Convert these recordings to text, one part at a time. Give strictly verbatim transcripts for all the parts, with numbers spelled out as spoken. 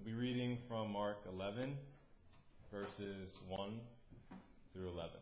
We'll be reading from Mark eleven, verses one through eleven.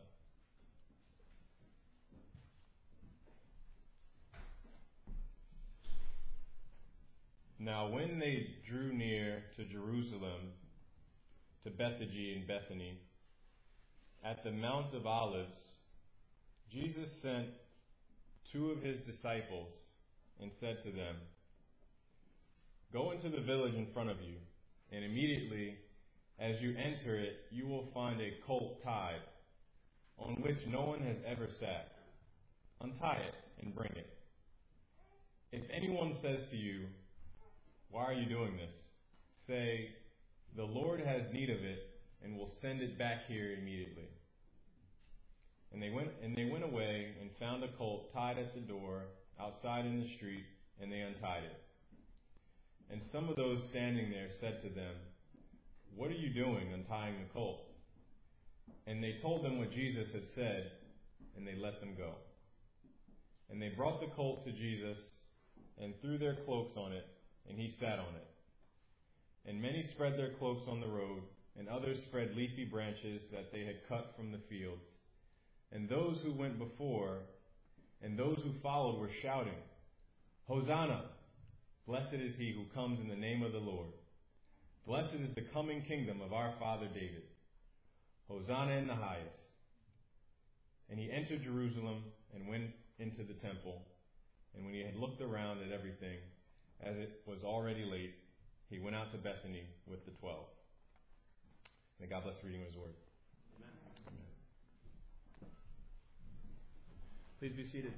Now when they drew near to Jerusalem, to Bethphage and Bethany, at the Mount of Olives, Jesus sent two of his disciples and said to them, "Go into the village in front of you, and immediately as you enter it, you will find a colt tied, on which no one has ever sat. Untie it and bring it. If anyone says to you, 'Why are you doing this?' say, 'The Lord has need of it, and will send it back here immediately.'" And they went and they went away and found a colt tied at the door outside in the street, and they untied it. And some of those standing there said to them, "What are you doing untying the colt?" And they told them what Jesus had said, and they let them go. And they brought the colt to Jesus and threw their cloaks on it, and he sat on it. And many spread their cloaks on the road, and others spread leafy branches that they had cut from the fields. And those who went before and those who followed were shouting, "Hosanna! Blessed is he who comes in the name of the Lord. Blessed is the coming kingdom of our father David. Hosanna in the highest." And he entered Jerusalem and went into the temple. And when he had looked around at everything, as it was already late, he went out to Bethany with the twelve. May God bless the reading of his word. Amen. Amen. Please be seated.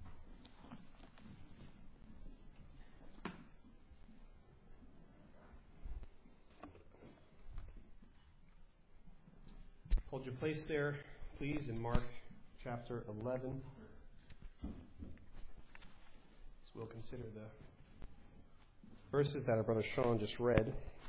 Hold your place there, please, in Mark chapter eleven. So we'll consider the verses that our brother Sean just read.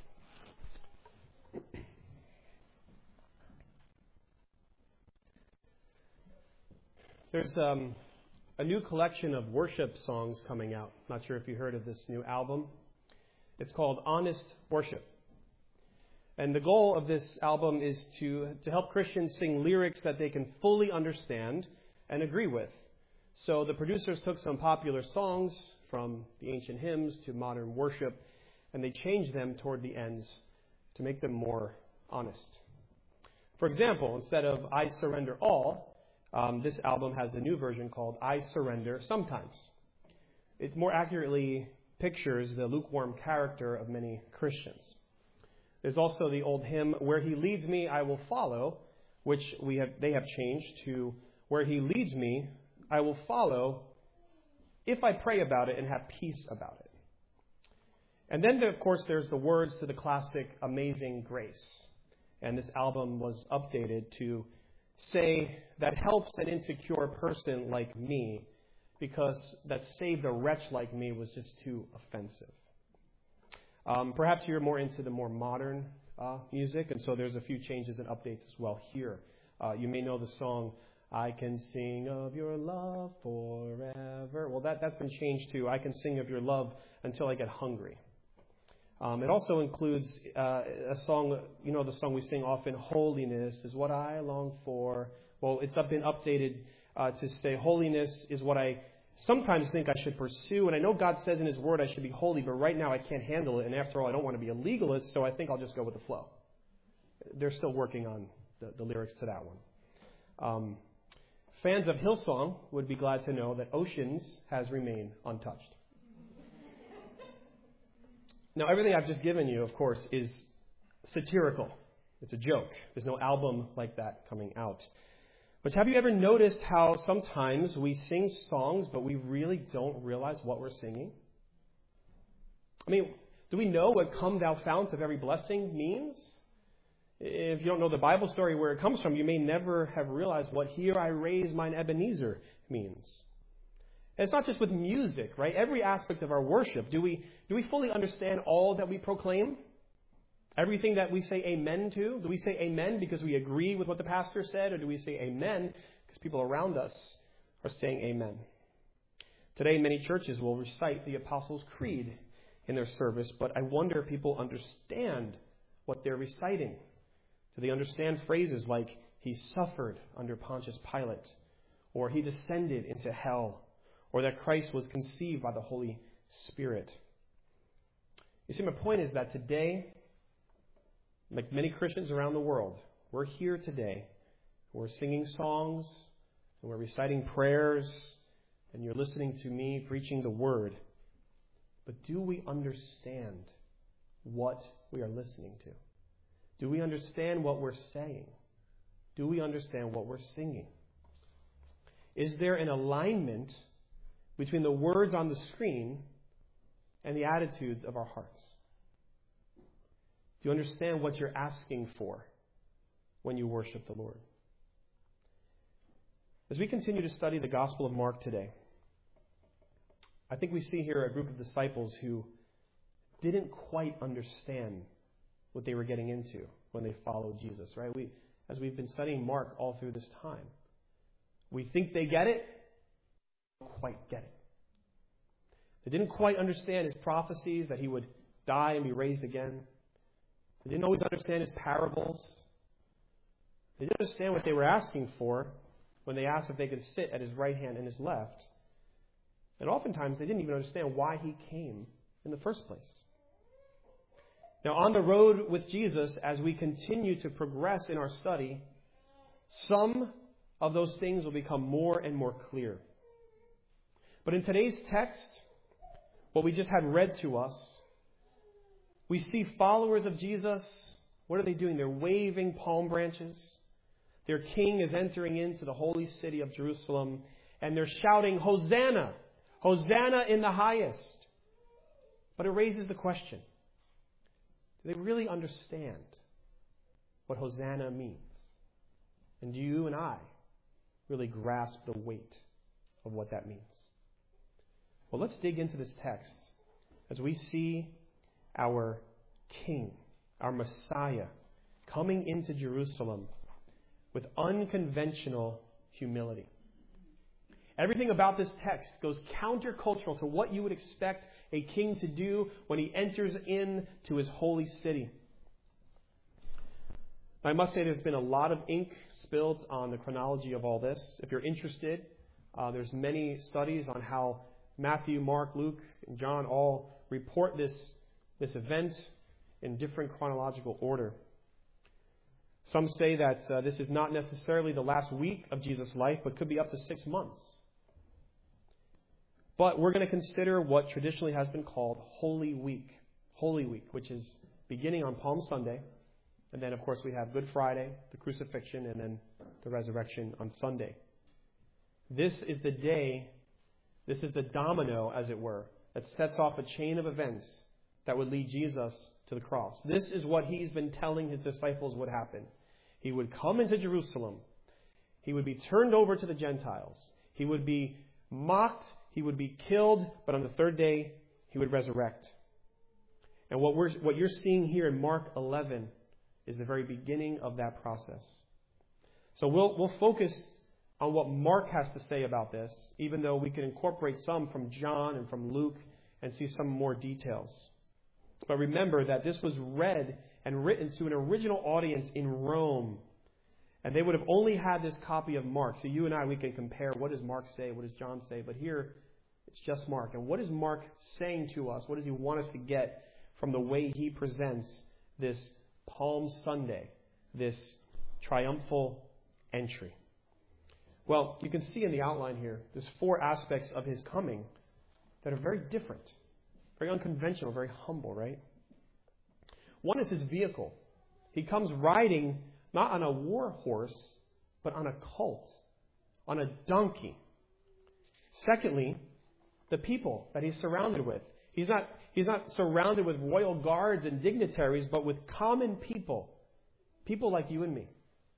There's um, a new collection of worship songs coming out. Not sure if you heard of this new album. It's called Honest Worship. And the goal of this album is to, to help Christians sing lyrics that they can fully understand and agree with. So the producers took some popular songs from the ancient hymns to modern worship, and they changed them toward the ends to make them more honest. For example, instead of "I Surrender All," um, this album has a new version called "I Surrender Sometimes." It more accurately pictures the lukewarm character of many Christians. There's also the old hymn, "Where He Leads Me, I Will Follow," which we have they have changed to "Where He Leads Me, I Will Follow if I pray about it and have peace about it." And then, of course, there's the words to the classic "Amazing Grace." And this album was updated to say that helps an insecure person like me, because that saved a wretch like me was just too offensive. Um, perhaps you're more into the more modern uh, music, and so there's a few changes and updates as well here. Uh, you may know the song, "I Can Sing of Your Love Forever." Well, that, that's been changed to "I Can Sing of Your Love Until I Get Hungry." Um, it also includes uh, a song, you know, the song we sing often, "Holiness is what I long for." Well, it's been updated uh, to say, "Holiness is what I sometimes think I should pursue, and I know God says in His Word I should be holy, but right now I can't handle it, and after all, I don't want to be a legalist, so I think I'll just go with the flow." They're still working on the, the lyrics to that one. Um, fans of Hillsong would be glad to know that "Oceans" has remained untouched. Now, everything I've just given you, of course, is satirical. It's a joke. There's no album like that coming out. But have you ever noticed how sometimes we sing songs, but we really don't realize what we're singing? I mean, do we know what "Come Thou Fount of Every Blessing" means? If you don't know the Bible story where it comes from, you may never have realized what "Here I Raise Mine Ebenezer" means. And it's not just with music, right? Every aspect of our worship. Do we, do we fully understand all that we proclaim? Everything that we say amen to? Do we say amen because we agree with what the pastor said? Or do we say amen because people around us are saying amen? Today, many churches will recite the Apostles' Creed in their service, but I wonder if people understand what they're reciting. Do they understand phrases like, he suffered under Pontius Pilate, or he descended into hell, or that Christ was conceived by the Holy Spirit? You see, my point is that today, like many Christians around the world, we're here today, we're singing songs, and we're reciting prayers, and you're listening to me preaching the Word. But do we understand what we are listening to? Do we understand what we're saying? Do we understand what we're singing? Is there an alignment between the words on the screen and the attitudes of our hearts? Do you understand what you're asking for when you worship the Lord? As we continue to study the Gospel of Mark today, I think we see here a group of disciples who didn't quite understand what they were getting into when they followed Jesus, right? We, as we've been studying Mark all through this time, we think they get it, they don't quite get it. They didn't quite understand his prophecies that he would die and be raised again. They didn't always understand his parables. They didn't understand what they were asking for when they asked if they could sit at his right hand and his left. And oftentimes they didn't even understand why he came in the first place. Now, on the road with Jesus, as we continue to progress in our study, some of those things will become more and more clear. But in today's text, what we just had read to us, we see followers of Jesus. What are they doing? They're waving palm branches. Their king is entering into the holy city of Jerusalem, and they're shouting, Hosanna! Hosanna in the highest. But it raises the question, do they really understand what Hosanna means? And do you and I really grasp the weight of what that means? Well, let's dig into this text as we see our King, our Messiah, coming into Jerusalem with unconventional humility. Everything about this text goes countercultural to what you would expect a king to do when he enters into his holy city. I must say there's been a lot of ink spilled on the chronology of all this. If you're interested, uh, there's many studies on how Matthew, Mark, Luke, and John all report this, this event in different chronological order. Some say that uh, this is not necessarily the last week of Jesus' life, but could be up to six months. But we're going to consider what traditionally has been called Holy Week. Holy Week, which is beginning on Palm Sunday. And then, of course, we have Good Friday, the crucifixion, and then the resurrection on Sunday. This is the day, this is the domino, as it were, that sets off a chain of events that would lead Jesus to the cross. This is what he's been telling his disciples would happen. He would come into Jerusalem. He would be turned over to the Gentiles. He would be mocked. He would be killed. But on the third day, he would resurrect. And what we're what you're seeing here in Mark eleven is the very beginning of that process. So we'll we'll focus on what Mark has to say about this, even though we can incorporate some from John and from Luke and see some more details. But remember that this was read and written to an original audience in Rome. And they would have only had this copy of Mark. So you and I, we can compare what does Mark say, what does John say. But here, it's just Mark. And what is Mark saying to us? What does he want us to get from the way he presents this Palm Sunday, this triumphal entry? Well, you can see in the outline here, there's four aspects of his coming that are very different, very unconventional, very humble, right? One is his vehicle. He comes riding not on a war horse, but on a colt, on a donkey. Secondly, the people that he's surrounded with. He's not, he's not surrounded with royal guards and dignitaries, but with common people, people like you and me.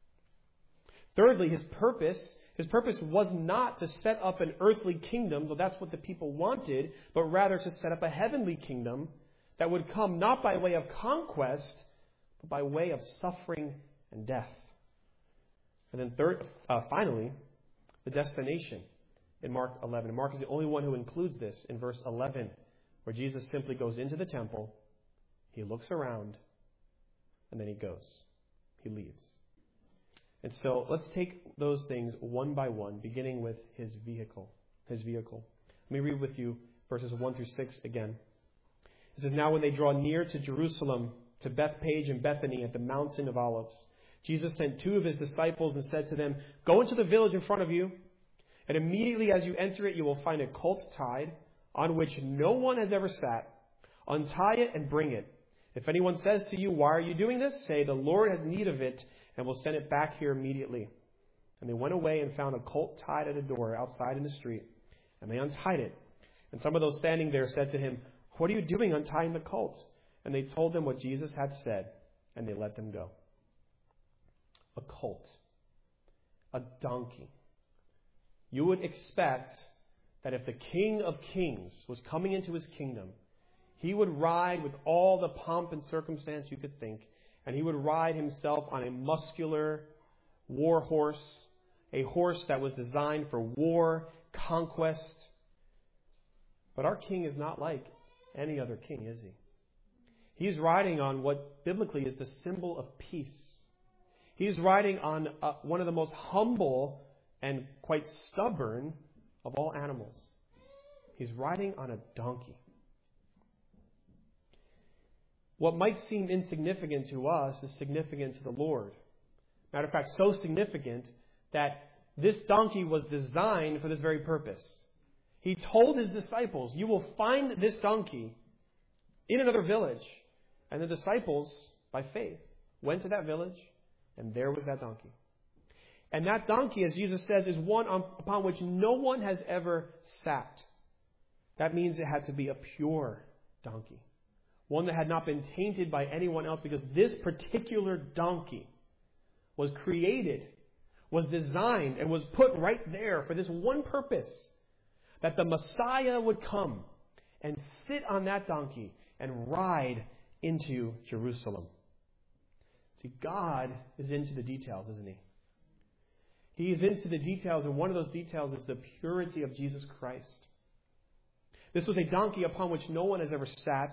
Thirdly, his purpose, his purpose was not to set up an earthly kingdom, though that's what the people wanted, but rather to set up a heavenly kingdom that would come not by way of conquest, but by way of suffering and death. And then third, uh, finally, the destination in Mark eleven. And Mark is the only one who includes this in verse eleven, where Jesus simply goes into the temple, he looks around, and then he goes. He leaves. And so let's take those things one by one, beginning with his vehicle. His vehicle. Let me read with you verses one through six again. It says, "Now when they draw near to Jerusalem, to Bethpage and Bethany at the Mountain of Olives, Jesus sent two of his disciples and said to them, 'Go into the village in front of you, and immediately as you enter it, you will find a colt tied, on which no one has ever sat. Untie it and bring it. If anyone says to you, "Why are you doing this?" say, "The Lord has need of it, and will send it back here immediately." And they went away and found a colt tied at a door outside in the street, and they untied it. And some of those standing there said to him, "What are you doing untying the colt?" And they told them what Jesus had said, and they let them go. A colt. A donkey. You would expect that if the King of Kings was coming into his kingdom, he would ride with all the pomp and circumstance you could think, and he would ride himself on a muscular war horse, a horse that was designed for war, conquest. But our king is not like any other king, is he? He's riding on what biblically is the symbol of peace. He's riding on uh, one of the most humble and quite stubborn of all animals. He's riding on a donkey. What might seem insignificant to us is significant to the Lord. Matter of fact, so significant that this donkey was designed for this very purpose. He told his disciples, "You will find this donkey in another village." And the disciples, by faith, went to that village, and there was that donkey. And that donkey, as Jesus says, is one upon which no one has ever sat. That means it had to be a pure donkey. One that had not been tainted by anyone else, because this particular donkey was created, was designed, and was put right there for this one purpose. That the Messiah would come and sit on that donkey and ride into Jerusalem. See, God is into the details, isn't he? He is into the details, and one of those details is the purity of Jesus Christ. This was a donkey upon which no one has ever sat.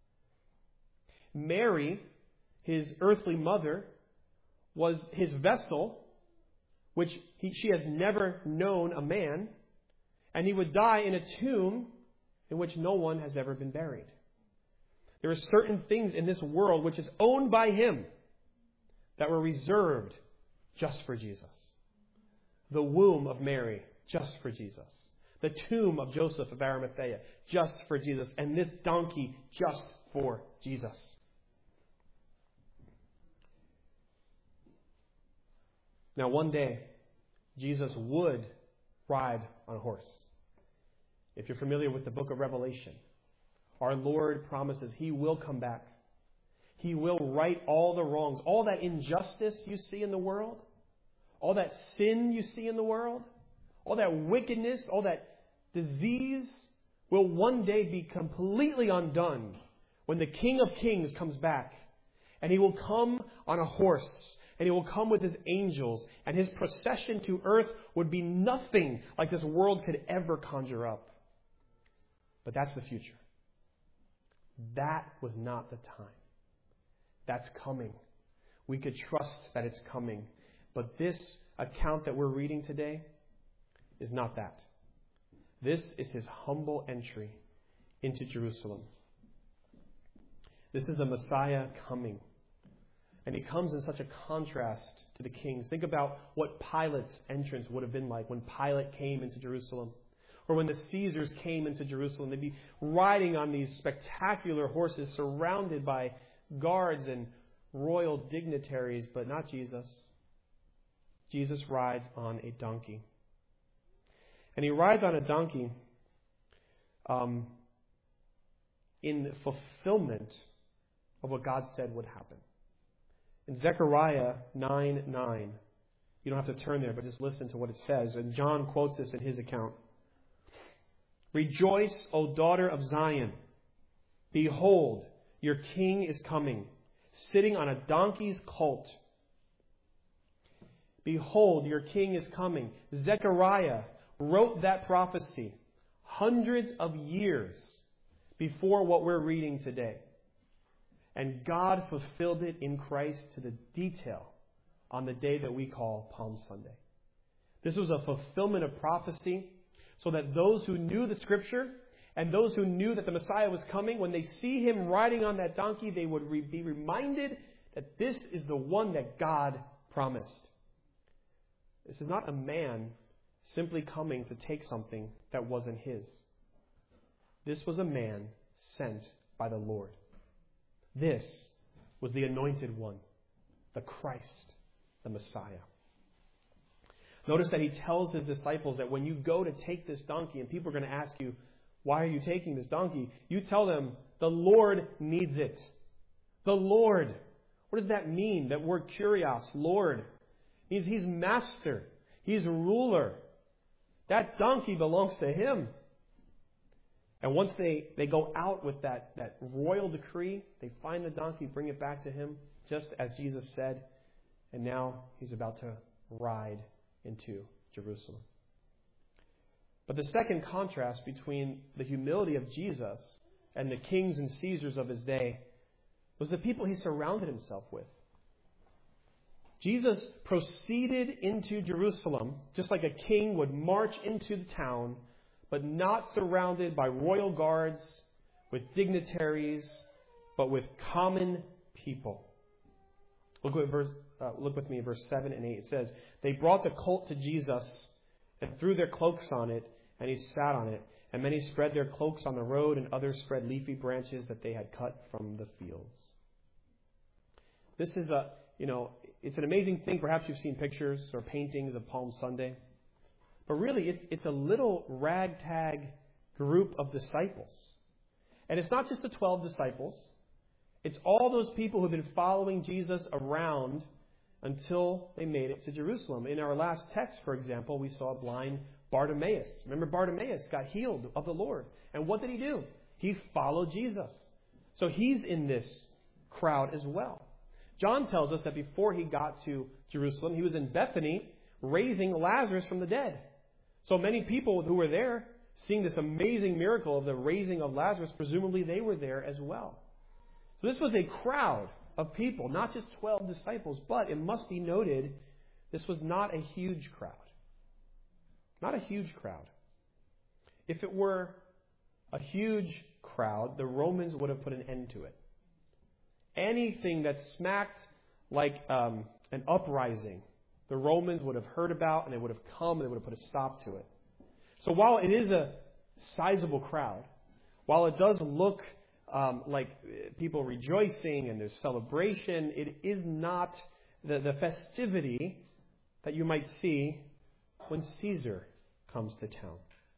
Mary, his earthly mother, was his vessel, which he, she has never known a man, and he would die in a tomb in which no one has ever been buried. There are certain things in this world which is owned by him that were reserved just for Jesus. The womb of Mary, just for Jesus. The tomb of Joseph of Arimathea, just for Jesus. And this donkey, just for Jesus. Now, one day, Jesus would ride on a horse. If you're familiar with the book of Revelation, our Lord promises He will come back. He will right all the wrongs, all that injustice you see in the world, all that sin you see in the world, all that wickedness, all that disease will one day be completely undone when the King of Kings comes back. And He will come on a horse, and He will come with His angels, and His procession to earth would be nothing like this world could ever conjure up. But that's the future. That was not the time. That's coming. We could trust that it's coming. But this account that we're reading today is not that. This is His humble entry into Jerusalem. This is the Messiah coming. And He comes in such a contrast to the kings. Think about what Pilate's entrance would have been like when Pilate came into Jerusalem. Or when the Caesars came into Jerusalem. They'd be riding on these spectacular horses surrounded by guards and royal dignitaries, but not Jesus. Jesus rides on a donkey. And He rides on a donkey um, in fulfillment of what God said would happen. In Zechariah nine nine, you don't have to turn there, but just listen to what it says. And John quotes this in his account. "Rejoice, O daughter of Zion. Behold, your king is coming, sitting on a donkey's colt." Behold, your king is coming. Zechariah wrote that prophecy hundreds of years before what we're reading today. And God fulfilled it in Christ to the detail on the day that we call Palm Sunday. This was a fulfillment of prophecy so that those who knew the Scripture and those who knew that the Messiah was coming, when they see Him riding on that donkey, they would re- be reminded that this is the one that God promised. This is not a man simply coming to take something that wasn't his. This was a man sent by the Lord. This was the anointed one, the Christ, the Messiah. Notice that he tells his disciples that when you go to take this donkey and people are going to ask you, why are you taking this donkey? You tell them, the Lord needs it. The Lord. What does that mean? That word kurios, Lord, means He's master. He's ruler. That donkey belongs to Him. And once they, they go out with that, that royal decree, they find the donkey, bring it back to Him, just as Jesus said. And now He's about to ride into Jerusalem. But the second contrast between the humility of Jesus and the kings and Caesars of His day was the people He surrounded Himself with. Jesus proceeded into Jerusalem just like a king would march into the town, but not surrounded by royal guards, with dignitaries, but with common people. Look with, verse, uh, look with me at verse seven and eight. It says, they brought the colt to Jesus and threw their cloaks on it, and He sat on it. And many spread their cloaks on the road, and others spread leafy branches that they had cut from the fields. This is a, you know, it's an amazing thing. Perhaps you've seen pictures or paintings of Palm Sunday. But really, it's, it's a little ragtag group of disciples. And it's not just the twelve disciples. It's all those people who have been following Jesus around until they made it to Jerusalem. In our last text, for example, we saw blind Bartimaeus. Remember, Bartimaeus got healed of the Lord. And what did he do? He followed Jesus. So he's in this crowd as well. John tells us that before he got to Jerusalem, he was in Bethany raising Lazarus from the dead. So many people who were there, seeing this amazing miracle of the raising of Lazarus, presumably they were there as well. So this was a crowd of people, not just twelve disciples, but it must be noted, this was not a huge crowd. Not a huge crowd. If it were a huge crowd, the Romans would have put an end to it. Anything that smacked like um, an uprising, the Romans would have heard about, and they would have come and they would have put a stop to it. So while it is a sizable crowd, while it does look um, like people rejoicing and there's celebration, it is not the, the festivity that you might see when Caesar comes to town.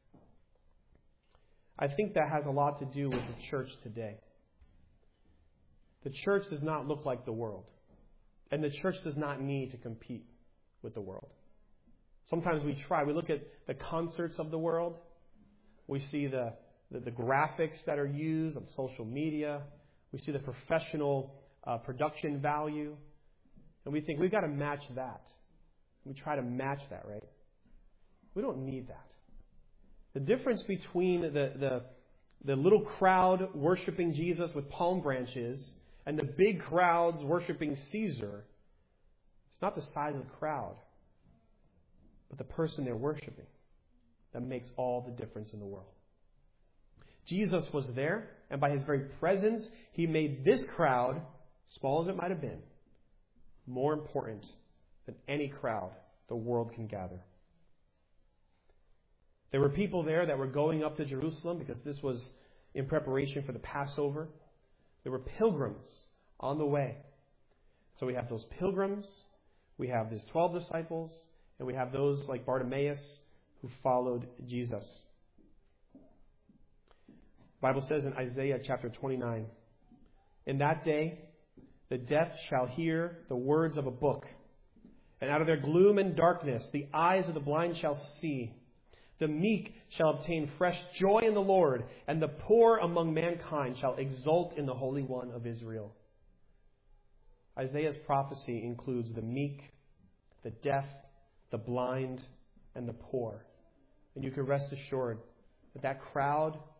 I think that has a lot to do with the church today. The church does not look like the world. And the church does not need to compete with the world. Sometimes we try. We look at the concerts of the world. We see the, the, the graphics that are used on social media. We see the professional uh, production value. And we think, we've got to match that. We try to match that, right? We don't need that. The difference between the, the, the little crowd worshiping Jesus with palm branches and the big crowds worshiping Caesar, it's not the size of the crowd, but the person they're worshiping that makes all the difference in the world. Jesus was there, and by His very presence, He made this crowd, small as it might have been, more important than any crowd the world can gather. There were people there that were going up to Jerusalem because this was in preparation for the Passover. There were pilgrims on the way. So we have those pilgrims, we have these twelve disciples, and we have those like Bartimaeus who followed Jesus. The Bible says in Isaiah chapter twenty-nine, in that day the deaf shall hear the words of a book, and out of their gloom and darkness the eyes of the blind shall see. The meek shall obtain fresh joy in the Lord, and the poor among mankind shall exult in the Holy One of Israel. Isaiah's prophecy includes the meek, the deaf, the blind, and the poor. And you can rest assured that that crowd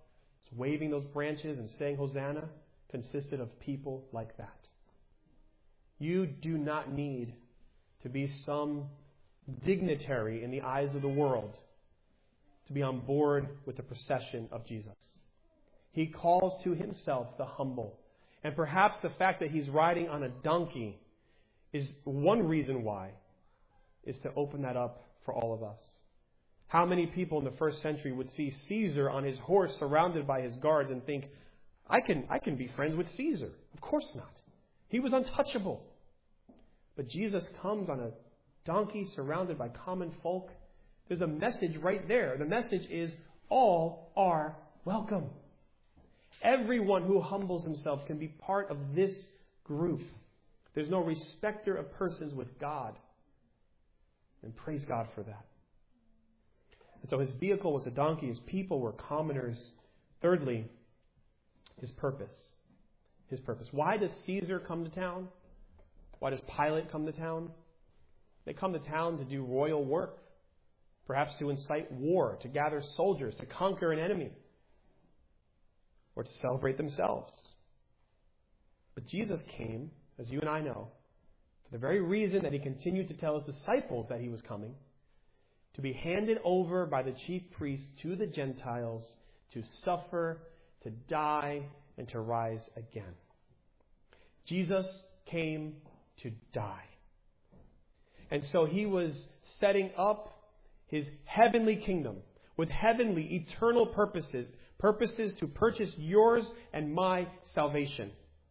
So waving those branches and saying Hosanna consisted of people like that. You do not need to be some dignitary in the eyes of the world to be on board with the procession of Jesus. He calls to himself the humble. And perhaps the fact that he's riding on a donkey is one reason why, is to open that up for all of us. How many people in the first century would see Caesar on his horse surrounded by his guards and think, I can, I can be friends with Caesar? Of course not. He was untouchable. But Jesus comes on a donkey surrounded by common folk. There's a message right there. The message is all are welcome. Everyone who humbles himself can be part of this group. There's no respecter of persons with God. And praise God for that. And so his vehicle was a donkey. His people were commoners. Thirdly, his purpose. His purpose. Why does Caesar come to town? Why does Pilate come to town? They come to town to do royal work. Perhaps to incite war, to gather soldiers, to conquer an enemy, or to celebrate themselves. But Jesus came, as you and I know, for the very reason that he continued to tell his disciples that he was coming, to be handed over by the chief priests to the Gentiles, to suffer, to die, and to rise again. Jesus came to die. And so he was setting up his heavenly kingdom with heavenly, eternal purposes, purposes to purchase yours and my salvation.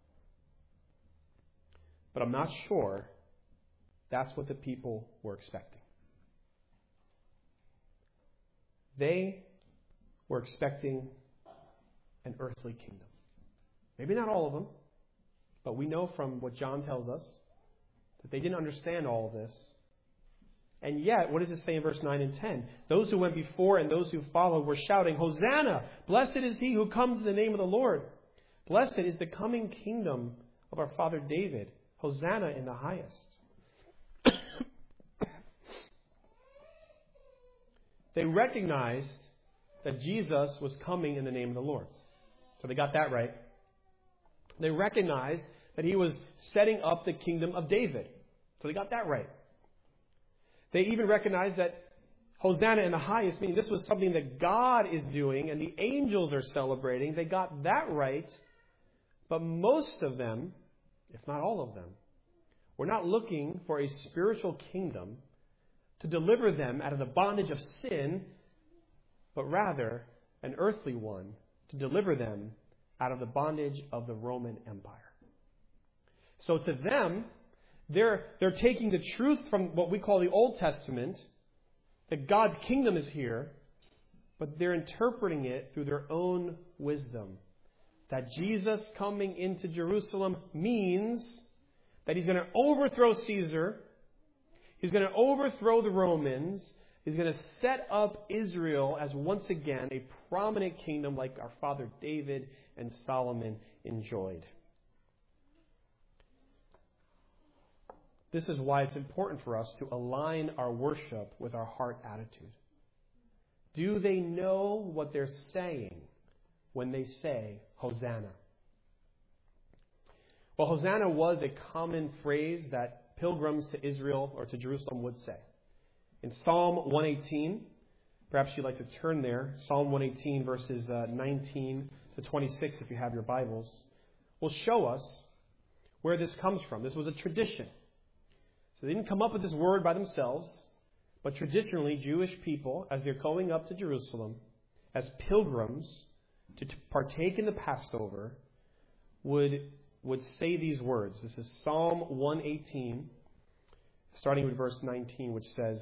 But I'm not sure that's what the people were expecting. They were expecting an earthly kingdom. Maybe not all of them, but we know from what John tells us that they didn't understand all of this. And yet, what does it say in verse nine and ten? Those who went before and those who followed were shouting, Hosanna! Blessed is he who comes in the name of the Lord. Blessed is the coming kingdom of our father David. Hosanna in the highest. They recognized that Jesus was coming in the name of the Lord. So they got that right. They recognized that he was setting up the kingdom of David. So they got that right. They even recognized that Hosanna in the highest, meaning this was something that God is doing and the angels are celebrating. They got that right. But most of them, if not all of them, were not looking for a spiritual kingdom to deliver them out of the bondage of sin, but rather an earthly one to deliver them out of the bondage of the Roman Empire. So to them, They're, they're taking the truth from what we call the Old Testament, that God's kingdom is here, but they're interpreting it through their own wisdom. That Jesus coming into Jerusalem means that he's going to overthrow Caesar, he's going to overthrow the Romans, he's going to set up Israel as once again a prominent kingdom like our father David and Solomon enjoyed. This is why it's important for us to align our worship with our heart attitude. Do they know what they're saying when they say Hosanna? Well, Hosanna was a common phrase that pilgrims to Israel or to Jerusalem would say. In Psalm one eighteen, perhaps you'd like to turn there, Psalm one eighteen verses uh, nineteen to twenty-six if you have your Bibles, will show us where this comes from. This was a tradition. So they didn't come up with this word by themselves, but traditionally Jewish people, as they're going up to Jerusalem as pilgrims to, to partake in the Passover, would, would say these words. This is Psalm one eighteen, starting with verse nineteen, which says,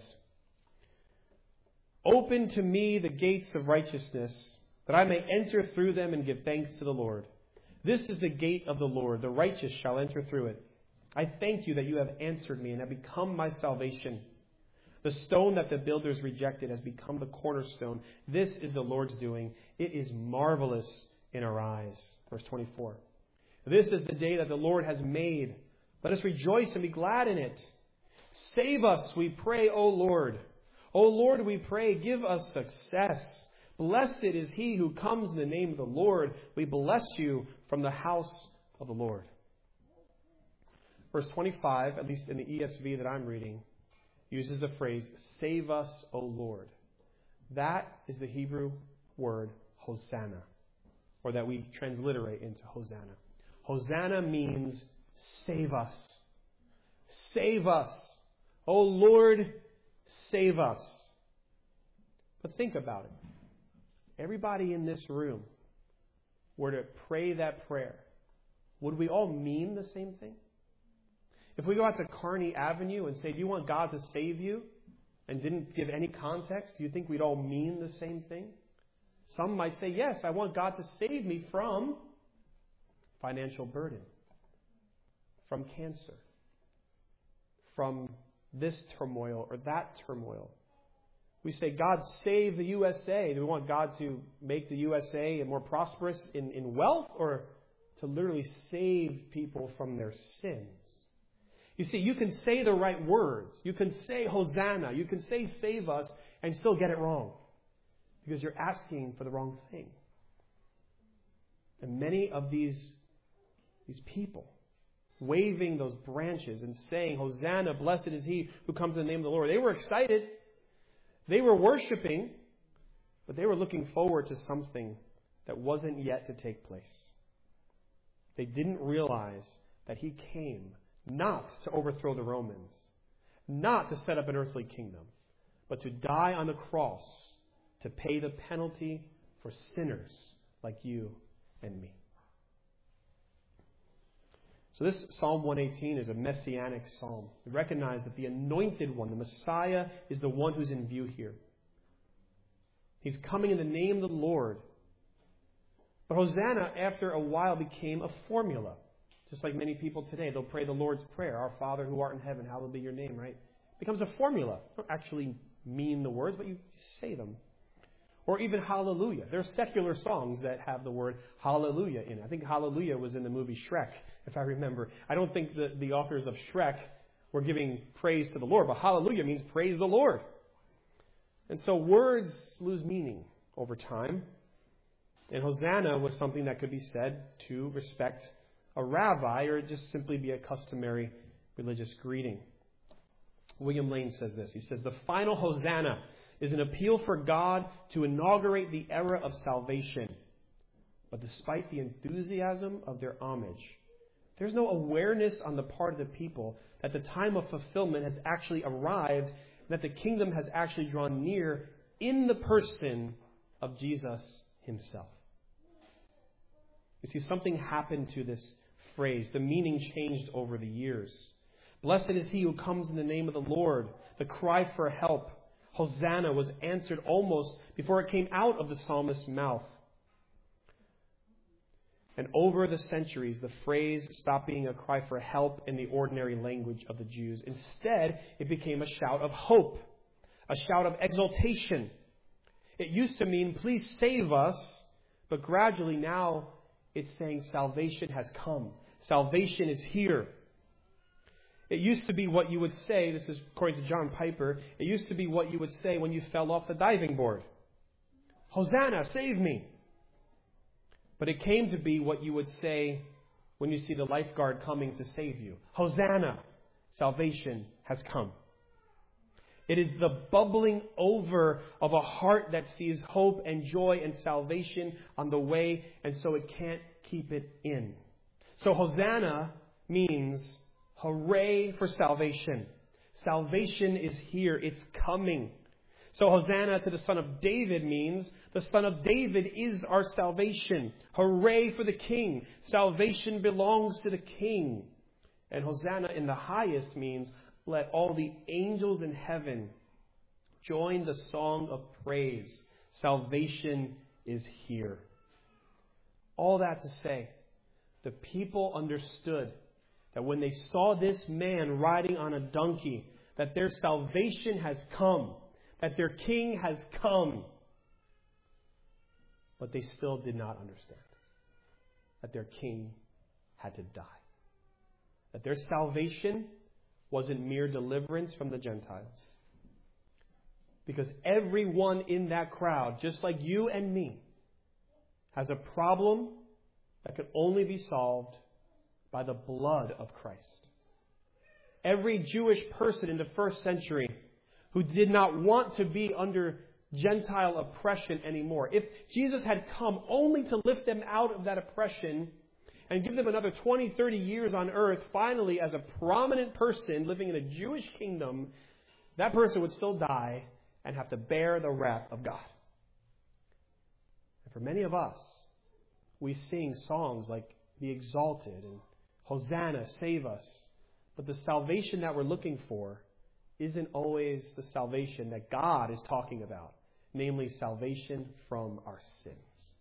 Open to me the gates of righteousness, that I may enter through them and give thanks to the Lord. This is the gate of the Lord, the righteous shall enter through it. I thank you that you have answered me and have become my salvation. The stone that the builders rejected has become the cornerstone. This is the Lord's doing. It is marvelous in our eyes. Verse twenty-four. This is the day that the Lord has made. Let us rejoice and be glad in it. Save us, we pray, O Lord. O Lord, we pray, give us success. Blessed is he who comes in the name of the Lord. We bless you from the house of the Lord. Verse twenty-five, at least in the E S V that I'm reading, uses the phrase, save us, O Lord. That is the Hebrew word Hosanna, or that we transliterate into Hosanna. Hosanna means save us. Save us. O Lord, save us. But think about it. Everybody in this room were to pray that prayer, would we all mean the same thing? If we go out to Kearney Avenue and say, do you want God to save you? And didn't give any context, do you think we'd all mean the same thing? Some might say, yes, I want God to save me from financial burden, from cancer, from this turmoil or that turmoil. We say, God, save the U S A. Do we want God to make the U S A more prosperous in, in wealth, or to literally save people from their sins? You see, you can say the right words. You can say Hosanna. You can say save us and still get it wrong, because you're asking for the wrong thing. And many of these, these people waving those branches and saying, Hosanna, blessed is he who comes in the name of the Lord. They were excited. They were worshiping, but they were looking forward to something that wasn't yet to take place. They didn't realize that he came not to overthrow the Romans, not to set up an earthly kingdom, but to die on the cross to pay the penalty for sinners like you and me. So this Psalm one eighteen is a messianic psalm. We recognize that the anointed one, the Messiah, is the one who's in view here. He's coming in the name of the Lord. But Hosanna, after a while, became a formula. Just like many people today, they'll pray the Lord's Prayer, Our Father who art in heaven, hallowed be your name, right? It becomes a formula. You don't actually mean the words, but you say them. Or even Hallelujah. There are secular songs that have the word Hallelujah in it. I think Hallelujah was in the movie Shrek, if I remember. I don't think that the authors of Shrek were giving praise to the Lord, but Hallelujah means praise the Lord. And so words lose meaning over time. And Hosanna was something that could be said to respect a rabbi, or just simply be a customary religious greeting. William Lane says this. He says, the final Hosanna is an appeal for God to inaugurate the era of salvation. But despite the enthusiasm of their homage, there's no awareness on the part of the people that the time of fulfillment has actually arrived, and that the kingdom has actually drawn near in the person of Jesus himself. You see, something happened to this phrase. The meaning changed over the years. Blessed is he who comes in the name of the Lord. The cry for help, Hosanna, was answered almost before it came out of the psalmist's mouth. And over the centuries, the phrase stopped being a cry for help in the ordinary language of the Jews. Instead, it became a shout of hope, a shout of exultation. It used to mean, please save us, but gradually now it's saying salvation has come. Salvation is here. It used to be what you would say, this is according to John Piper, it used to be what you would say when you fell off the diving board. Hosanna, save me. But it came to be what you would say when you see the lifeguard coming to save you. Hosanna, salvation has come. It is the bubbling over of a heart that sees hope and joy and salvation on the way, and so it can't keep it in. So Hosanna means hooray for salvation. Salvation is here. It's coming. So Hosanna to the Son of David means the Son of David is our salvation. Hooray for the King. Salvation belongs to the King. And Hosanna in the highest means let all the angels in heaven join the song of praise. Salvation is here. All that to say, the people understood that when they saw this man riding on a donkey, that their salvation has come, that their king has come. But they still did not understand that their king had to die. That their salvation wasn't mere deliverance from the Gentiles. Because everyone in that crowd, just like you and me, has a problem that can only be solved by the blood of Christ. Every Jewish person in the first century who did not want to be under Gentile oppression anymore, if Jesus had come only to lift them out of that oppression and give them another twenty, thirty years on earth, finally as a prominent person living in a Jewish kingdom, that person would still die and have to bear the wrath of God. And for many of us, we sing songs like Be Exalted and Hosanna, Save Us. But the salvation that we're looking for isn't always the salvation that God is talking about, namely salvation from our sins.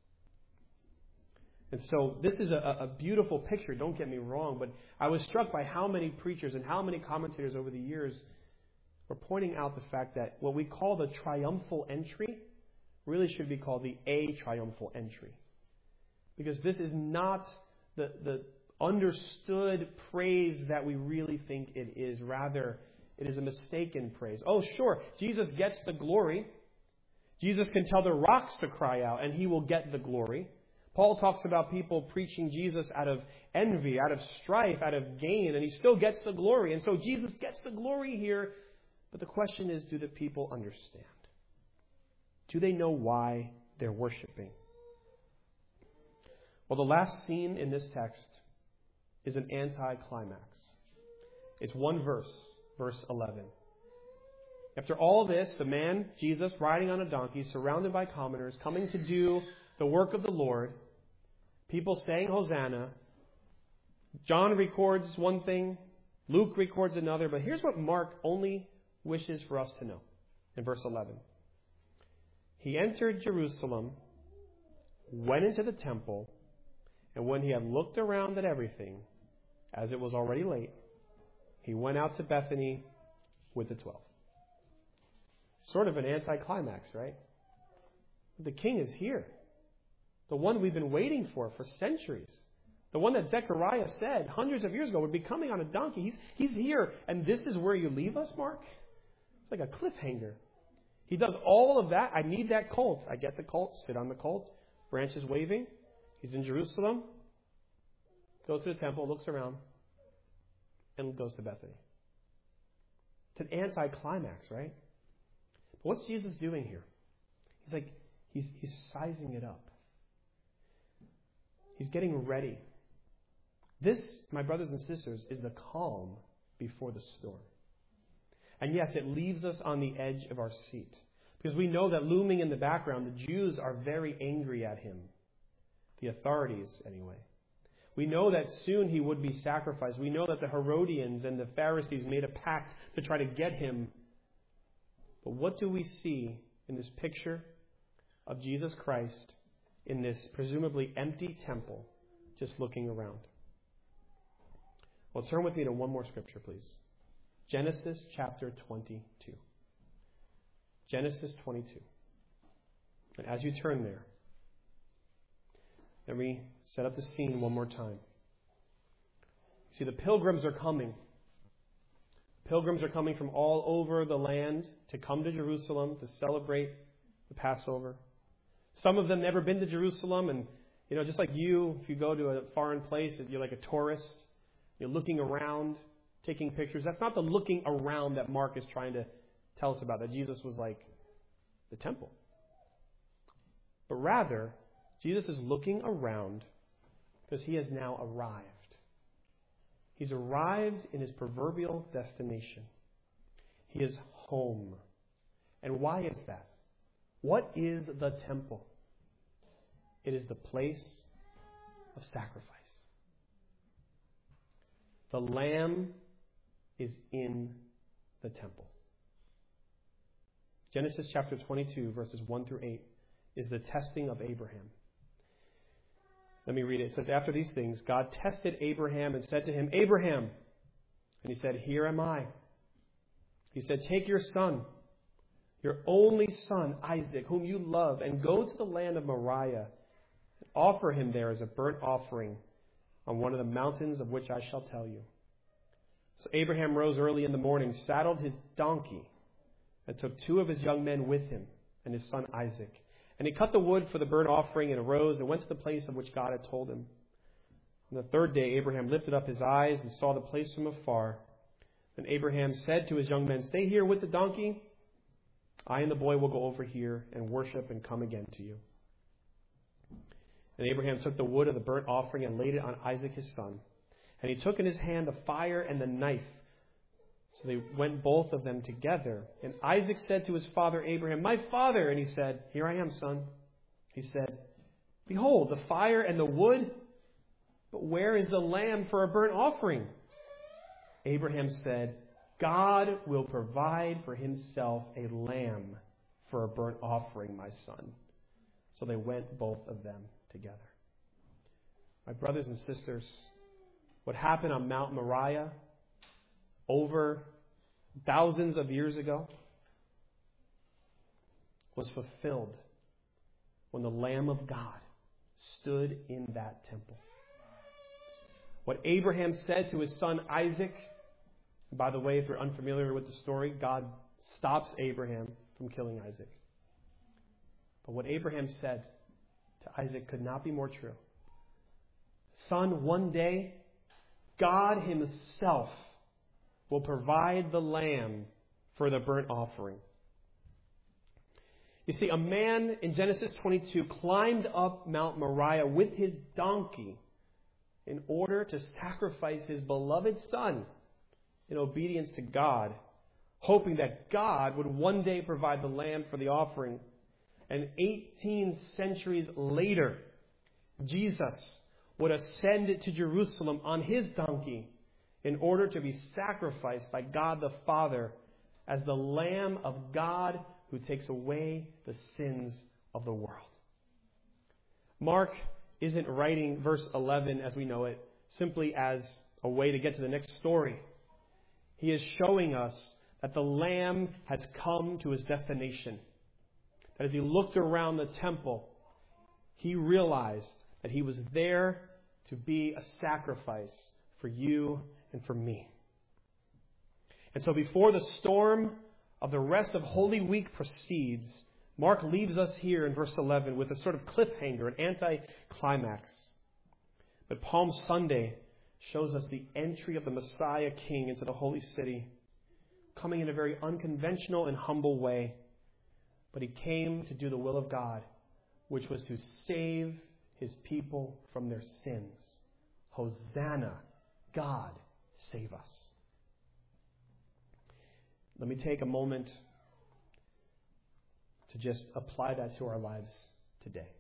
And so this is a, a beautiful picture, don't get me wrong, but I was struck by how many preachers and how many commentators over the years were pointing out the fact that what we call the triumphal entry really should be called the a triumphal entry. Because this is not the, the understood praise that we really think it is. Rather, it is a mistaken praise. Oh, sure, Jesus gets the glory. Jesus can tell the rocks to cry out, and He will get the glory. Paul talks about people preaching Jesus out of envy, out of strife, out of gain, and He still gets the glory. And so Jesus gets the glory here. But the question is, do the people understand? Do they know why they're worshiping? Well, the last scene in this text is an anticlimax. It's one verse, verse eleven. After all this, the man, Jesus, riding on a donkey, surrounded by commoners, coming to do the work of the Lord, people saying Hosanna. John records one thing, Luke records another, but here's what Mark only wishes for us to know in verse eleven. He entered Jerusalem, went into the temple, and when he had looked around at everything, as it was already late, he went out to Bethany with the twelve. Sort of an anticlimax, right? The king is here. The one we've been waiting for for centuries. The one that Zechariah said hundreds of years ago would be coming on a donkey. He's, he's here. And this is where you leave us, Mark? It's like a cliffhanger. He does all of that. I need that colt. I get the colt, sit on the colt, branches waving. He's in Jerusalem, goes to the temple, looks around, and goes to Bethany. It's an anticlimax, right? But what's Jesus doing here? He's like, he's, he's sizing it up. He's getting ready. This, my brothers and sisters, is the calm before the storm. And yes, it leaves us on the edge of our seat. Because we know that looming in the background, the Jews are very angry at him. The authorities, anyway. We know that soon he would be sacrificed. We know that the Herodians and the Pharisees made a pact to try to get him. But what do we see in this picture of Jesus Christ in this presumably empty temple, just looking around? Well, turn with me to one more scripture, please. Genesis chapter twenty-two. Genesis twenty-two. And as you turn there, let me set up the scene one more time. See, the pilgrims are coming. Pilgrims are coming from all over the land to come to Jerusalem to celebrate the Passover. Some of them never been to Jerusalem, and you know, just like you, if you go to a foreign place, you're like a tourist. You're looking around, taking pictures. That's not the looking around that Mark is trying to tell us about, that Jesus was like the temple. But rather, Jesus is looking around because he has now arrived. He's arrived in his proverbial destination. He is home. And why is that? What is the temple? It is the place of sacrifice. The Lamb is in the temple. Genesis chapter twenty-two, verses one through eight, is the testing of Abraham. Let me read it. It says, after these things, God tested Abraham and said to him, Abraham. And he said, here am I. He said, take your son, your only son, Isaac, whom you love, and go to the land of Moriah and offer him there as a burnt offering on one of the mountains of which I shall tell you. So Abraham rose early in the morning, saddled his donkey, and took two of his young men with him and his son Isaac. And he cut the wood for the burnt offering and arose and went to the place of which God had told him. On the third day, Abraham lifted up his eyes and saw the place from afar. Then Abraham said to his young men, "Stay here with the donkey. I and the boy will go over here and worship and come again to you." And Abraham took the wood of the burnt offering and laid it on Isaac his son. And he took in his hand the fire and the knife. So they went both of them together. And Isaac said to his father Abraham, "My father!" And he said, "Here I am, son." He said, "Behold, the fire and the wood, but where is the lamb for a burnt offering?" Abraham said, "God will provide for himself a lamb for a burnt offering, my son." So they went both of them together. My brothers and sisters, what happened on Mount Moriah over thousands of years ago was fulfilled when the Lamb of God stood in that temple. What Abraham said to his son Isaac, and by the way, if you're unfamiliar with the story, God stops Abraham from killing Isaac. But what Abraham said to Isaac could not be more true. Son, one day, God himself will provide the lamb for the burnt offering. You see, a man in Genesis twenty-two climbed up Mount Moriah with his donkey in order to sacrifice his beloved son in obedience to God, hoping that God would one day provide the lamb for the offering. And eighteen centuries later, Jesus would ascend to Jerusalem on his donkey in order to be sacrificed by God the Father as the Lamb of God who takes away the sins of the world. Mark isn't writing verse eleven as we know it simply as a way to get to the next story. He is showing us that the Lamb has come to his destination. That as he looked around the temple, he realized that he was there to be a sacrifice for you and for me. And so before the storm of the rest of Holy Week proceeds, Mark leaves us here in verse eleven with a sort of cliffhanger, an anti-climax. But Palm Sunday shows us the entry of the Messiah King into the holy city, coming in a very unconventional and humble way. But he came to do the will of God, which was to save his people from their sins. Hosanna, God, save us. Let me take a moment to just apply that to our lives today.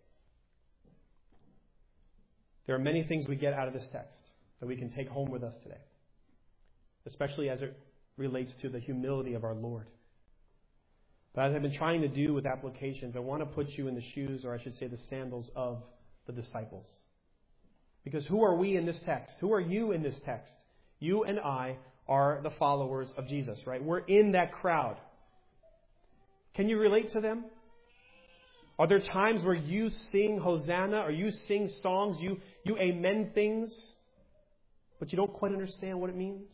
There are many things we get out of this text that we can take home with us today, especially as it relates to the humility of our Lord. But as I've been trying to do with applications, I want to put you in the shoes, or I should say the sandals, of the disciples. Because who are we in this text? Who are you in this text? You and I are the followers of Jesus, right? We're in that crowd. Can you relate to them? Are there times where you sing Hosanna, or you sing songs, you, you amen things, but you don't quite understand what it means?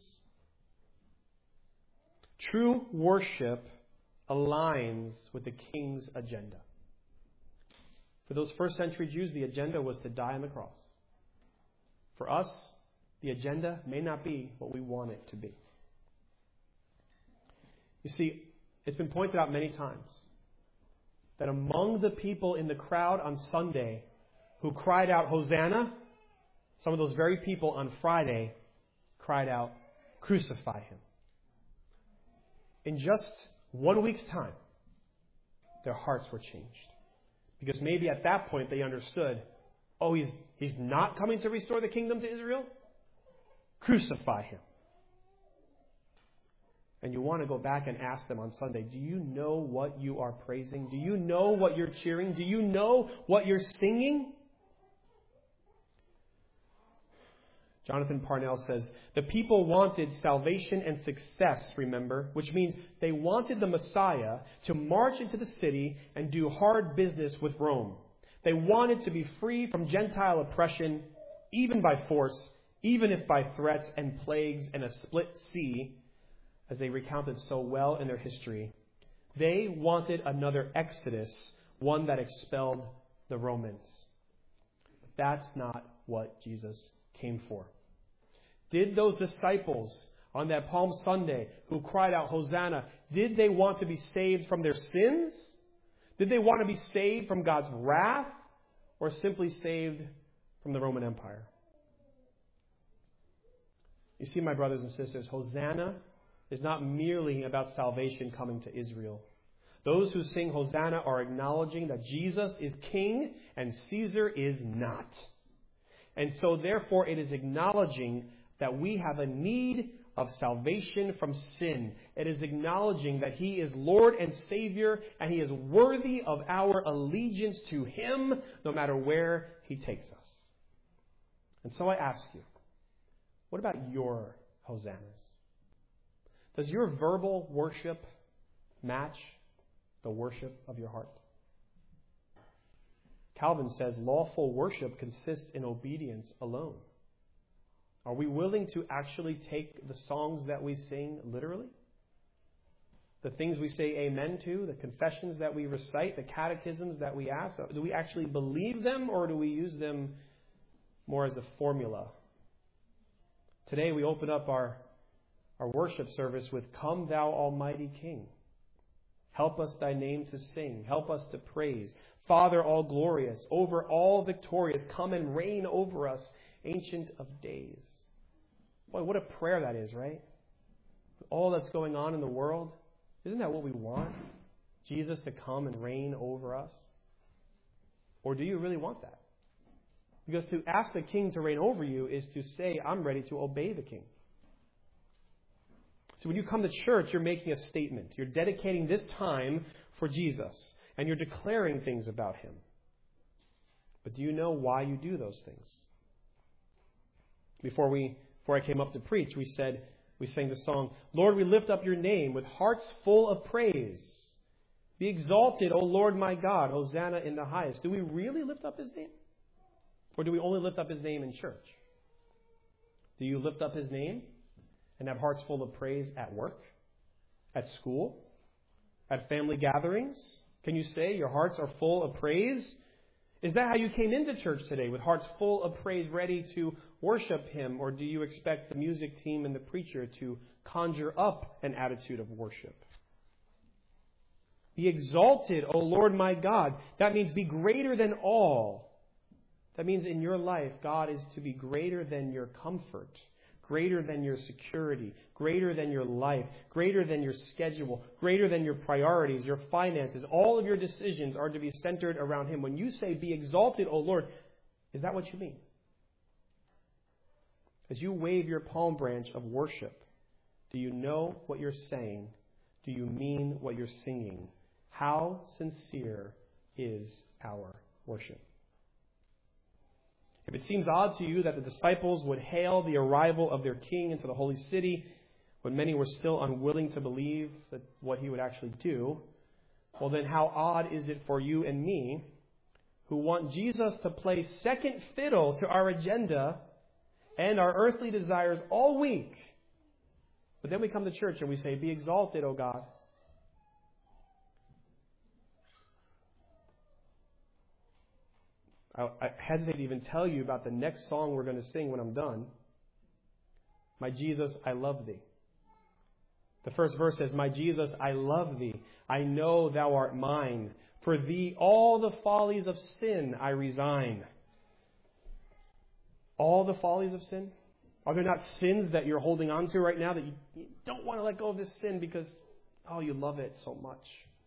True worship aligns with the King's agenda. For those first century Jews, the agenda was to die on the cross. For us, the agenda may not be what we want it to be. You see, it's been pointed out many times that among the people in the crowd on Sunday who cried out, Hosanna, some of those very people on Friday cried out, crucify him. In just one week's time, their hearts were changed. Because maybe at that point they understood, oh, he's, he's not coming to restore the kingdom to Israel? Crucify him. And you want to go back and ask them on Sunday, do you know what you are praising? Do you know what you're cheering? Do you know what you're singing? Jonathan Parnell says, the people wanted salvation and success, remember, which means they wanted the Messiah to march into the city and do hard business with Rome. They wanted to be free from Gentile oppression, even by force, even if by threats and plagues and a split sea, as they recounted so well in their history. They wanted another Exodus, one that expelled the Romans. But that's not what Jesus came for. Did those disciples on that Palm Sunday who cried out, Hosanna, did they want to be saved from their sins? Did they want to be saved from God's wrath? Or simply saved from the Roman Empire? You see, my brothers and sisters, Hosanna is not merely about salvation coming to Israel. Those who sing Hosanna are acknowledging that Jesus is king and Caesar is not. And so therefore it is acknowledging that we have a need of salvation from sin. It is acknowledging that He is Lord and Savior and He is worthy of our allegiance to Him no matter where He takes us. And so I ask you, what about your hosannas? Does your verbal worship match the worship of your heart? Calvin says lawful worship consists in obedience alone. Are we willing to actually take the songs that we sing literally? The things we say amen to, the confessions that we recite, the catechisms that we ask, do we actually believe them or do we use them more as a formula? Today we open up our, our worship service with Come Thou Almighty King. Help us Thy name to sing. Help us to praise. Father all glorious, over all victorious, come and reign over us, Ancient of Days. Boy, what a prayer that is, right? All that's going on in the world, isn't that what we want? Jesus to come and reign over us? Or do you really want that? Because to ask the king to reign over you is to say, I'm ready to obey the king. So when you come to church, you're making a statement. You're dedicating this time for Jesus. And you're declaring things about Him. But do you know why you do those things? Before we Before I came up to preach, we said, we sang the song, Lord, we lift up Your name with hearts full of praise. Be exalted, O Lord my God, Hosanna in the highest. Do we really lift up His name? Or do we only lift up His name in church? Do you lift up His name and have hearts full of praise at work, at school, at family gatherings? Can you say your hearts are full of praise? Is that how you came into church today, with hearts full of praise, ready to worship Him? Or do you expect the music team and the preacher to conjure up an attitude of worship? Be exalted, O Lord my God. That means be greater than all. That means in your life, God is to be greater than your comfort, greater than your security, greater than your life, greater than your schedule, greater than your priorities, your finances. All of your decisions are to be centered around Him. When you say, be exalted, O Lord, is that what you mean? As you wave your palm branch of worship, do you know what you're saying? Do you mean what you're singing? How sincere is our worship? If it seems odd to you that the disciples would hail the arrival of their king into the holy city when many were still unwilling to believe that what He would actually do, well then how odd is it for you and me who want Jesus to play second fiddle to our agenda and our earthly desires all week, but then we come to church and we say, be exalted, O God. I, I hesitate to even tell you about the next song we're going to sing when I'm done. My Jesus, I love Thee. The first verse says, My Jesus, I love Thee. I know Thou art mine. For Thee all the follies of sin I resign. All the follies of sin? Are there not sins that you're holding on to right now that you, you don't want to let go of this sin because, oh, you love it so much?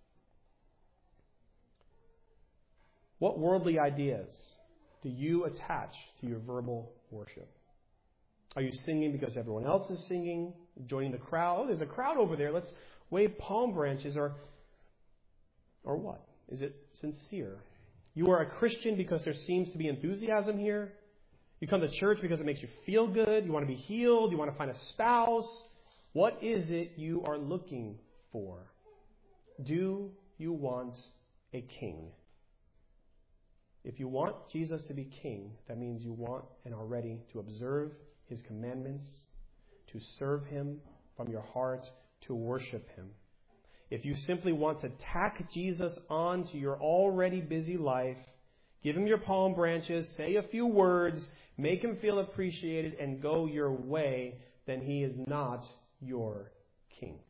What worldly ideas do you attach to your verbal worship? Are you singing because everyone else is singing, joining the crowd? Oh, there's a crowd over there. Let's wave palm branches. Or, or what? Is it sincere? You are a Christian because there seems to be enthusiasm here. You come to church because it makes you feel good. You want to be healed. You want to find a spouse. What is it you are looking for? Do you want a king? If you want Jesus to be king, that means you want and are ready to observe His commandments, to serve Him from your heart, to worship Him. if you simply want to tack Jesus on to your already busy life, give him your palm branches, say a few words, make him feel appreciated, and go your way, then he is not your king.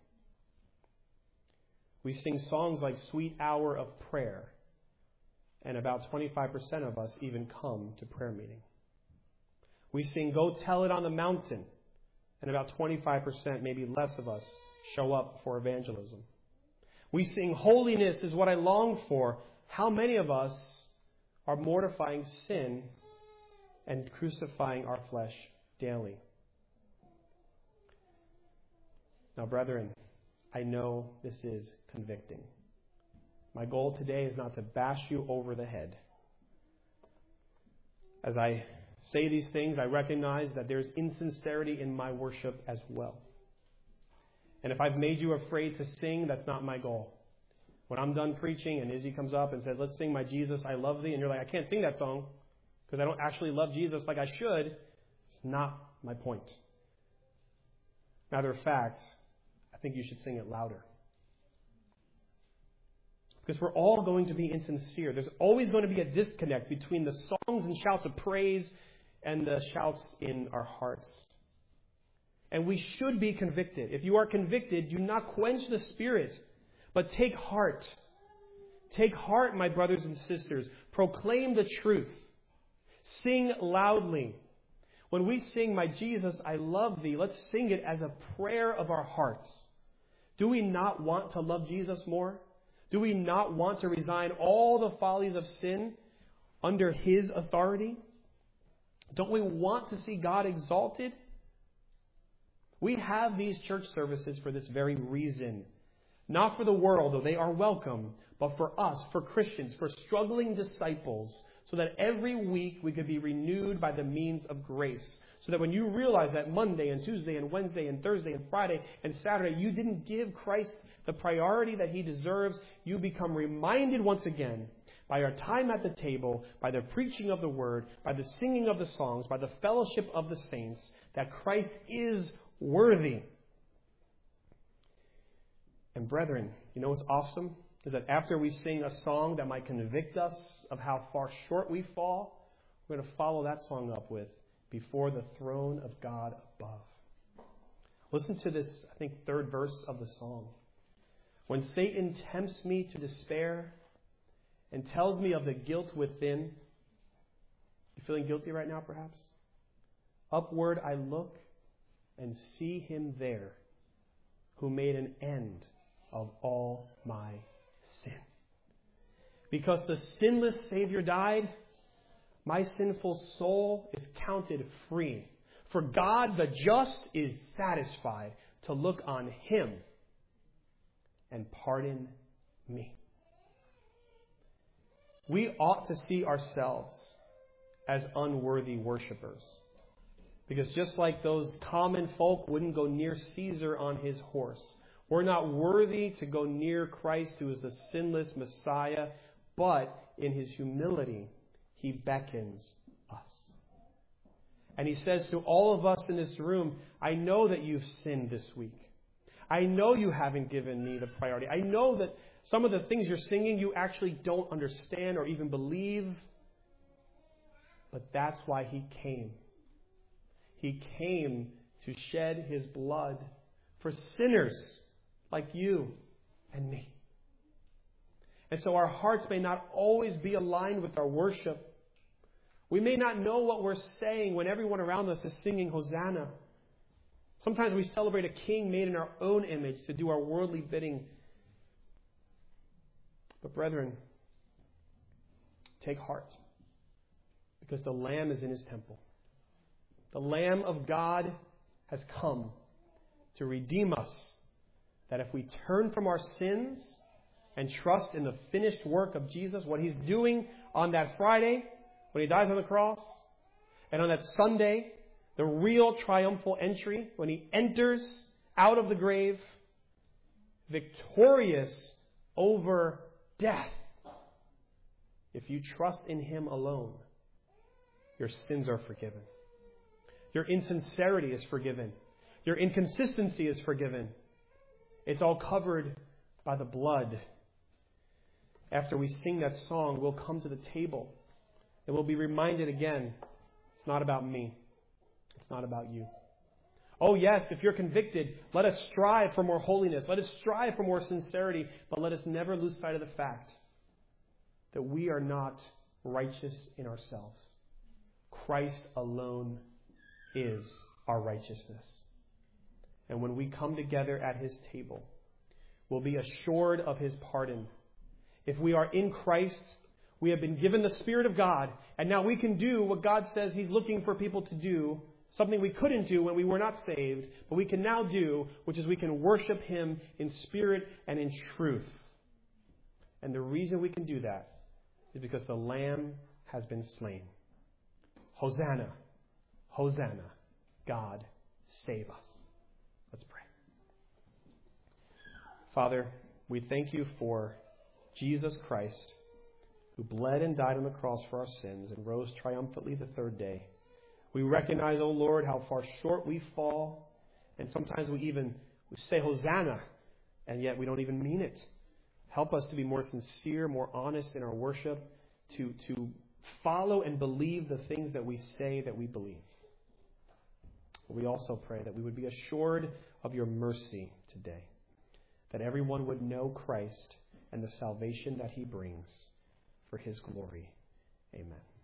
We sing songs like Sweet Hour of Prayer, and about twenty-five percent of us even come to prayer meeting. We sing Go Tell It on the Mountain, and about twenty-five percent, maybe less of us, show up for evangelism. We sing Holiness is What I Long For. How many of us are mortifying sin and crucifying our flesh daily? Now, brethren, I know this is convicting. My goal today is not to bash you over the head. As I say these things, I recognize that there's insincerity in my worship as well. And if I've made you afraid to sing, that's not my goal. When I'm done preaching and Izzy comes up and says, let's sing My Jesus, I Love Thee, and you're like, I can't sing that song because I don't actually love Jesus like I should, it's not my point. Matter of fact, I think you should sing it louder. Because we're all going to be insincere. There's always going to be a disconnect between the songs and shouts of praise and the shouts in our hearts. And we should be convicted. If you are convicted, do not quench the Spirit, but take heart. Take heart, my brothers and sisters. Proclaim the truth. Sing loudly. When we sing, My Jesus, I Love Thee, let's sing it as a prayer of our hearts. Do we not want to love Jesus more? Do we not want to resign all the follies of sin under His authority? Don't we want to see God exalted? We have these church services for this very reason. Not for the world, though they are welcome, but for us, for Christians, for struggling disciples, so that every week we could be renewed by the means of grace. So that when you realize that Monday and Tuesday and Wednesday and Thursday and Friday and Saturday, you didn't give Christ the priority that He deserves, you become reminded once again by our time at the table, by the preaching of the Word, by the singing of the songs, by the fellowship of the saints, that Christ is worthy. And brethren, you know what's awesome? Is that after we sing a song that might convict us of how far short we fall, we're going to follow that song up with Before the Throne of God Above. Listen to this, I think, third verse of the song. When Satan tempts me to despair and tells me of the guilt within, you feeling guilty right now, perhaps? Upward I look and see Him there who made an end of all my sin. Because the sinless Savior died, my sinful soul is counted free. For God the just is satisfied to look on Him and pardon me. We ought to see ourselves as unworthy worshipers. Because just like those common folk wouldn't go near Caesar on his horse, we're not worthy to go near Christ, who is the sinless Messiah, but in His humility, He beckons us. And He says to all of us in this room, I know that you've sinned this week. I know you haven't given me the priority. I know that some of the things you're singing you actually don't understand or even believe. But that's why He came. He came to shed His blood for sinners like you and me. And so our hearts may not always be aligned with our worship. We may not know what we're saying when everyone around us is singing Hosanna. Sometimes we celebrate a king made in our own image to do our worldly bidding. But brethren, take heart, because the Lamb is in His temple. The Lamb of God has come to redeem us, that if we turn from our sins and trust in the finished work of Jesus, what He's doing on that Friday when He dies on the cross, and on that Sunday, the real triumphal entry when He enters out of the grave, victorious over death. If you trust in Him alone, your sins are forgiven. Your insincerity is forgiven. Your inconsistency is forgiven. It's all covered by the blood. After we sing that song, we'll come to the table and we'll be reminded again, it's not about me. It's not about you. Oh yes, if you're convicted, let us strive for more holiness. Let us strive for more sincerity. But let us never lose sight of the fact that we are not righteous in ourselves. Christ alone is our righteousness. And when we come together at His table, we'll be assured of His pardon. If we are in Christ, we have been given the Spirit of God, and now we can do what God says He's looking for people to do, something we couldn't do when we were not saved, but we can now do, which is we can worship Him in spirit and in truth. And the reason we can do that is because the Lamb has been slain. Hosanna, Hosanna, God, save us. Let's pray. Father, we thank You for Jesus Christ, who bled and died on the cross for our sins and rose triumphantly the third day. We recognize, O Lord, how far short we fall, and sometimes we even we say Hosanna, and yet we don't even mean it. Help us to be more sincere, more honest in our worship, to, to follow and believe the things that we say that we believe. We also pray that we would be assured of Your mercy today, that everyone would know Christ and the salvation that He brings for His glory. Amen.